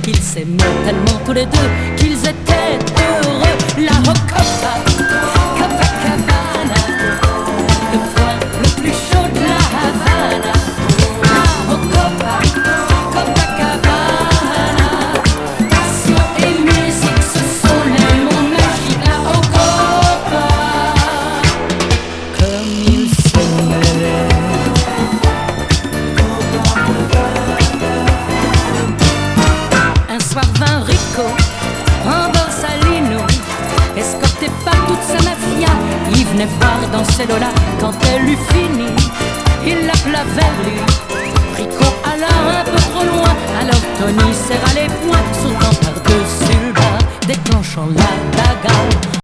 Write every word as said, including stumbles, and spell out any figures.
qu'ils s'aimaient tellement tous les deux qu'ils étaient heureux. La Rocopa, Copacabana, le point le plus chaud de la Havana. La Rocopa, Copacabana, passion et musique, ce sont les mots magiques. La Rocopa, comme ils s'aimaient. Un soir vint Rico en Borsalino, escorté par toute sa mafia. Il venait voir danser Lola. Quand elle eut fini, il l'appela vers lui. Rico alla un peu trop loin, alors Tony serra les poings, sautant par-dessus le bar, déclenchant la bagarre.